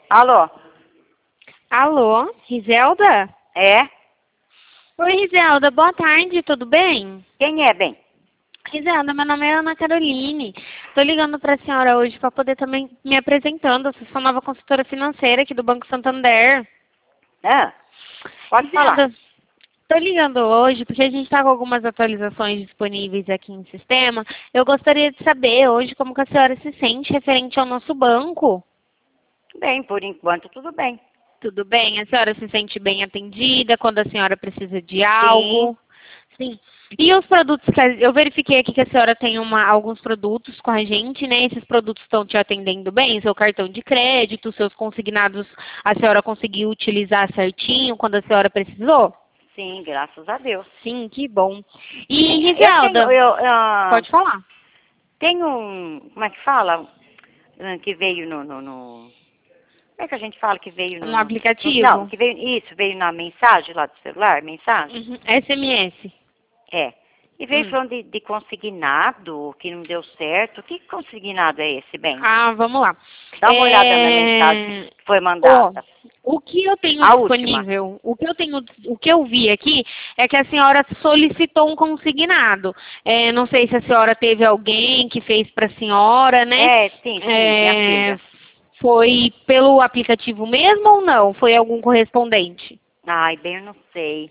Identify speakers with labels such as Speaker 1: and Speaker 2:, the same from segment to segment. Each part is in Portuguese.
Speaker 1: Alô?
Speaker 2: Alô, Riselda?
Speaker 1: É?
Speaker 2: Oi, Riselda, boa tarde, tudo bem?
Speaker 1: Quem é, bem?
Speaker 2: Riselda, meu nome é Ana Caroline. Estou ligando para a senhora hoje para poder também me apresentando. Eu sou sua nova consultora financeira aqui do Banco Santander.
Speaker 1: Ah, pode falar.
Speaker 2: Riselda, estou ligando hoje porque a gente está com algumas atualizações disponíveis aqui em sistema. Eu gostaria de saber hoje como que a senhora se sente referente ao nosso banco.
Speaker 1: Bem, por enquanto tudo bem.
Speaker 2: Tudo bem? A senhora se sente bem atendida quando a senhora precisa de
Speaker 1: Sim.
Speaker 2: algo? Sim. E os produtos que eu verifiquei aqui que a senhora tem alguns produtos com a gente, né? Esses produtos estão te atendendo bem? Seu cartão de crédito, seus consignados, a senhora conseguiu utilizar certinho quando a senhora precisou?
Speaker 1: Sim, graças a Deus.
Speaker 2: Sim, que bom. E,
Speaker 1: Eu tenho,
Speaker 2: Riselda, pode falar.
Speaker 1: tenho como é que fala? Que veio como é que a gente fala que veio
Speaker 2: No
Speaker 1: não,
Speaker 2: aplicativo?
Speaker 1: que veio, isso, veio na mensagem lá do celular, mensagem?
Speaker 2: Uhum. SMS.
Speaker 1: É. E veio
Speaker 2: Hum.
Speaker 1: falando de consignado, que não deu certo. Que consignado é esse, bem?
Speaker 2: Ah, vamos lá.
Speaker 1: Dá uma olhada na mensagem que foi
Speaker 2: Ó,
Speaker 1: mandada.
Speaker 2: o que eu tenho
Speaker 1: A última.
Speaker 2: disponível, o que eu vi aqui é que a senhora solicitou um consignado. Não sei se a senhora teve alguém que fez para a senhora, né?
Speaker 1: É, sim, minha
Speaker 2: É,
Speaker 1: filha.
Speaker 2: foi pelo aplicativo mesmo ou não? Foi algum correspondente?
Speaker 1: Ai, bem, eu não sei.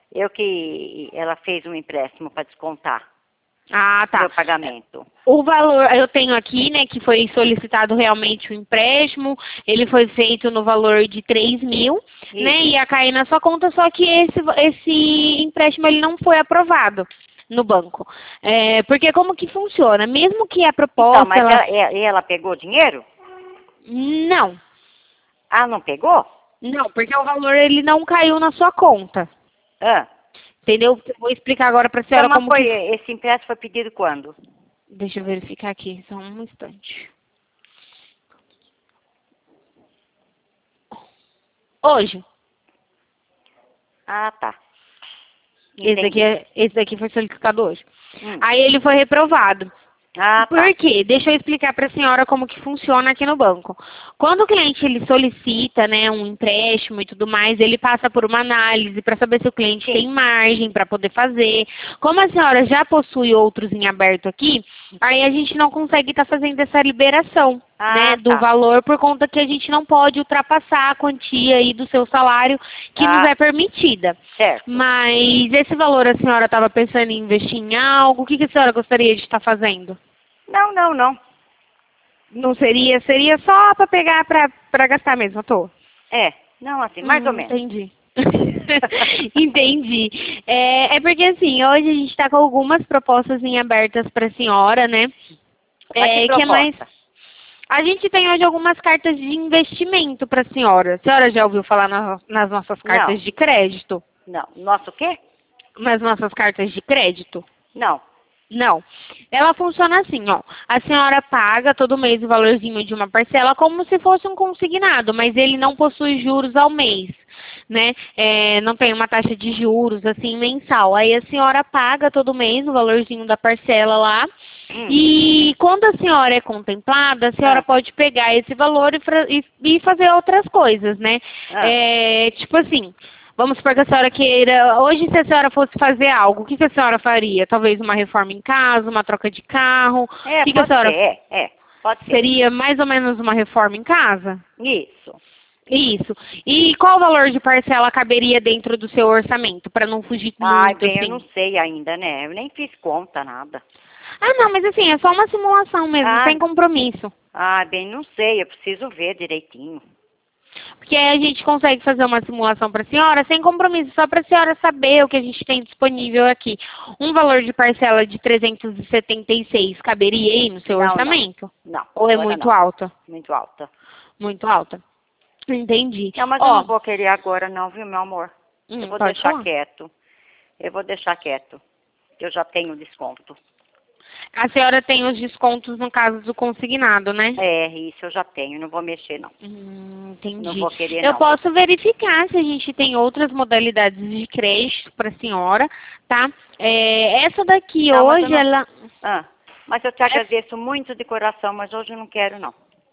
Speaker 1: Ela fez um empréstimo para descontar
Speaker 2: Ah,
Speaker 1: meu
Speaker 2: tá.
Speaker 1: pagamento.
Speaker 2: O valor, eu tenho aqui, né, que foi solicitado realmente o empréstimo, ele foi feito no valor de 3.000, né,
Speaker 1: Isso.
Speaker 2: ia cair na sua conta, só que esse empréstimo ele não foi aprovado no banco. Porque como que funciona? Mesmo que a
Speaker 1: Então,
Speaker 2: proposta,
Speaker 1: mas ela pegou dinheiro?
Speaker 2: Não,
Speaker 1: Ah, não pegou?
Speaker 2: não, porque o valor ele não caiu na sua conta,
Speaker 1: Ah.
Speaker 2: entendeu? Eu vou explicar agora para a
Speaker 1: Então,
Speaker 2: senhora
Speaker 1: mas
Speaker 2: como que...
Speaker 1: esse empréstimo foi pedido quando?
Speaker 2: Deixa eu verificar aqui, só um instante. Hoje.
Speaker 1: Ah, tá. Entendi.
Speaker 2: Esse daqui foi solicitado hoje.
Speaker 1: Hum.
Speaker 2: Aí ele foi reprovado.
Speaker 1: Ah, tá.
Speaker 2: Por quê? Deixa eu explicar para a senhora como que funciona aqui no banco. Quando o cliente ele solicita, né, um empréstimo e tudo mais, ele passa por uma análise para saber se o cliente
Speaker 1: Sim.
Speaker 2: tem margem para poder fazer. Como a senhora já possui outros em aberto aqui, aí a gente não consegue estar fazendo essa liberação, né,
Speaker 1: Ah,
Speaker 2: do
Speaker 1: tá.
Speaker 2: valor por conta que a gente não pode ultrapassar a quantia aí do seu salário que nos
Speaker 1: Ah,
Speaker 2: é permitida.
Speaker 1: certo.
Speaker 2: Mas esse valor a senhora estava pensando em investir em algo? O que que a senhora gostaria de estar fazendo?
Speaker 1: Não, não, não.
Speaker 2: Não seria, seria só para pegar para gastar mesmo, à toa.
Speaker 1: É, não assim, mais ou menos.
Speaker 2: Entendi. Entendi. Porque assim, hoje a gente está com algumas propostas em abertas para a senhora, né?
Speaker 1: Mas que
Speaker 2: Que é mais.
Speaker 1: proposta?
Speaker 2: A gente tem hoje algumas cartas de investimento para a senhora. A senhora já ouviu falar nas nossas
Speaker 1: Não,
Speaker 2: cartas de crédito?
Speaker 1: não. Nosso o quê?
Speaker 2: Nas nossas cartas de crédito?
Speaker 1: Não.
Speaker 2: Não. Ela funciona assim, ó. A senhora paga todo mês o valorzinho de uma parcela como se fosse um consignado, mas ele não possui juros ao mês, né? Não tem uma taxa de juros, assim, mensal. Aí a senhora paga todo mês o valorzinho da parcela lá.
Speaker 1: Hum.
Speaker 2: E quando a senhora é contemplada, a senhora
Speaker 1: Ah,
Speaker 2: pode pegar esse valor e fazer outras coisas, né?
Speaker 1: ah.
Speaker 2: Tipo assim, vamos supor que a senhora queira. Hoje, se a senhora fosse fazer algo, o que que a senhora faria? Talvez uma reforma em casa, uma troca de carro. O
Speaker 1: É,
Speaker 2: que que a
Speaker 1: pode ser,
Speaker 2: senhora
Speaker 1: pode ser.
Speaker 2: seria mais ou menos uma reforma em casa?
Speaker 1: Isso.
Speaker 2: Isso. E qual valor de parcela caberia dentro do seu orçamento, para não fugir
Speaker 1: Ai,
Speaker 2: muito
Speaker 1: bem, eu não
Speaker 2: assim?
Speaker 1: sei ainda, né? Eu nem fiz conta, nada.
Speaker 2: Ah, não, mas assim, é só uma simulação mesmo,
Speaker 1: Ah,
Speaker 2: sem compromisso.
Speaker 1: bem, não sei, eu preciso ver direitinho.
Speaker 2: Porque aí a gente consegue fazer uma simulação para a senhora sem compromisso, só para a senhora saber o que a gente tem disponível aqui. Um valor de parcela de 376 caberia aí no seu
Speaker 1: Não, não.
Speaker 2: orçamento?
Speaker 1: Não,
Speaker 2: Ou é
Speaker 1: agora
Speaker 2: muito
Speaker 1: não.
Speaker 2: alta?
Speaker 1: Muito alta.
Speaker 2: Muito alta. Entendi.
Speaker 1: Não, mas eu não
Speaker 2: Ó,
Speaker 1: vou querer agora não, viu, meu amor? Eu vou
Speaker 2: pode
Speaker 1: deixar
Speaker 2: falar.
Speaker 1: quieto. Eu vou deixar quieto. Eu já tenho desconto.
Speaker 2: A senhora tem os descontos no caso do consignado, né?
Speaker 1: É, isso eu já tenho. Não vou mexer, não. Não
Speaker 2: Entendi.
Speaker 1: vou querer,
Speaker 2: Eu
Speaker 1: não.
Speaker 2: posso verificar se a gente tem outras modalidades de crédito para a senhora, tá? Essa daqui
Speaker 1: Não, mas eu
Speaker 2: hoje,
Speaker 1: não...
Speaker 2: ela...
Speaker 1: Ah, mas eu te agradeço muito de coração, mas hoje eu não quero, não.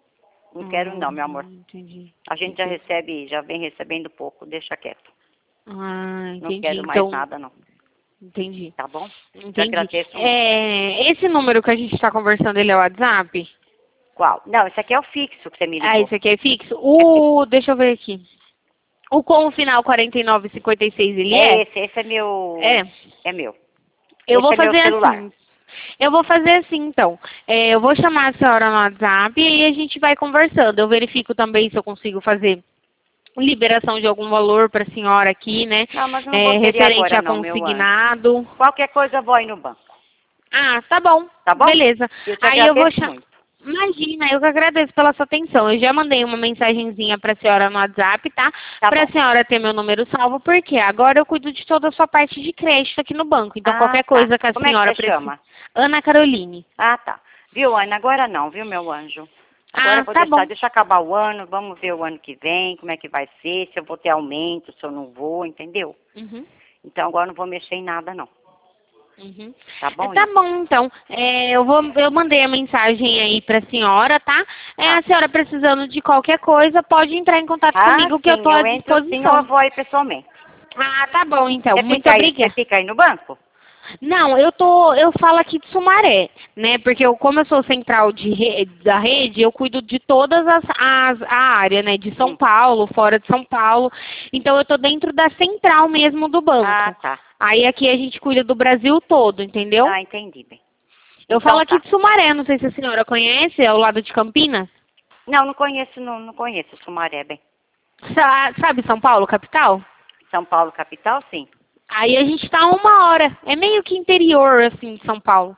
Speaker 1: Não quero não, meu amor.
Speaker 2: Entendi.
Speaker 1: A gente já recebe, já vem recebendo pouco, deixa quieto.
Speaker 2: Ah,
Speaker 1: Não
Speaker 2: entendi.
Speaker 1: quero mais
Speaker 2: Então,
Speaker 1: nada, não.
Speaker 2: entendi.
Speaker 1: Tá bom? Te
Speaker 2: Entendi.
Speaker 1: agradeço.
Speaker 2: Esse número que a gente está conversando, ele é o WhatsApp?
Speaker 1: Qual? Não, esse aqui é o fixo que você me ligou.
Speaker 2: Ah, esse aqui é fixo? Deixa eu ver aqui. O com o final 4956, ele é?
Speaker 1: Esse é meu...
Speaker 2: É.
Speaker 1: É meu.
Speaker 2: Eu
Speaker 1: Esse
Speaker 2: vou
Speaker 1: é meu
Speaker 2: fazer
Speaker 1: celular.
Speaker 2: assim. Eu vou fazer assim, então. Eu vou chamar a senhora no WhatsApp e aí a gente vai conversando. Eu verifico também se eu consigo fazer liberação de algum valor para a senhora aqui, né?
Speaker 1: Não, mas eu não vou querer
Speaker 2: Referente
Speaker 1: agora
Speaker 2: a
Speaker 1: não, meu anjo.
Speaker 2: consignado.
Speaker 1: Qualquer coisa eu vou aí no banco.
Speaker 2: Ah, tá bom.
Speaker 1: Tá bom?
Speaker 2: Beleza.
Speaker 1: Eu te
Speaker 2: Aí eu vou
Speaker 1: agradeço muito.
Speaker 2: Imagina, eu que agradeço pela sua atenção. Eu já mandei uma mensagenzinha para a senhora no WhatsApp, tá?
Speaker 1: Tá
Speaker 2: Para a
Speaker 1: bom.
Speaker 2: senhora ter meu número salvo, porque agora eu cuido de toda a sua parte de crédito aqui no banco. Então, qualquer coisa que a
Speaker 1: Como é
Speaker 2: senhora
Speaker 1: que você chama?
Speaker 2: Ana Caroline.
Speaker 1: Ah, tá. Viu, Ana? Agora não, viu, meu anjo? Agora eu vou
Speaker 2: Tá bom.
Speaker 1: deixa acabar o ano, vamos ver o ano que vem, como é que vai ser, se eu vou ter aumento, se eu não vou, entendeu?
Speaker 2: Uhum.
Speaker 1: Então agora eu não vou mexer em nada, não.
Speaker 2: Uhum.
Speaker 1: Tá bom?
Speaker 2: Tá bom, então. Eu mandei a mensagem aí pra senhora, tá? A senhora precisando de qualquer coisa, pode entrar em contato comigo que eu
Speaker 1: sim,
Speaker 2: tô à
Speaker 1: eu entro sim,
Speaker 2: disposição.
Speaker 1: eu vou aí pessoalmente.
Speaker 2: Ah, tá bom, então.
Speaker 1: Você
Speaker 2: Muito
Speaker 1: fica aí,
Speaker 2: obrigada.
Speaker 1: você fica aí no banco?
Speaker 2: Não, eu falo aqui de Sumaré, né? Porque como eu sou central da rede, eu cuido de todas a área, né? De São Paulo, fora de São Paulo. Então eu tô dentro da central mesmo do banco.
Speaker 1: Ah, tá.
Speaker 2: Aí aqui a gente cuida do Brasil todo, entendeu?
Speaker 1: Ah, entendi, bem.
Speaker 2: Eu
Speaker 1: Então
Speaker 2: falo aqui
Speaker 1: tá.
Speaker 2: de Sumaré, não sei se a senhora conhece, é ao lado de Campinas.
Speaker 1: Não conheço, não conheço Sumaré, bem.
Speaker 2: Sabe São Paulo, capital?
Speaker 1: São Paulo, capital, sim.
Speaker 2: Aí a gente tá a 1 hora. É meio que interior, assim, de São Paulo.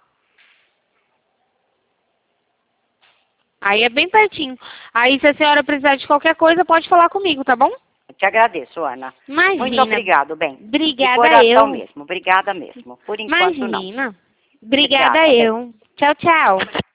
Speaker 2: Aí é bem pertinho. Aí se a senhora precisar de qualquer coisa, pode falar comigo, tá bom?
Speaker 1: Eu te agradeço, Ana.
Speaker 2: Imagina.
Speaker 1: Muito obrigado, bem.
Speaker 2: Obrigada
Speaker 1: de coração
Speaker 2: eu.
Speaker 1: mesmo, obrigada mesmo. Por enquanto, não.
Speaker 2: Imagina. Obrigada eu. Tchau, tchau.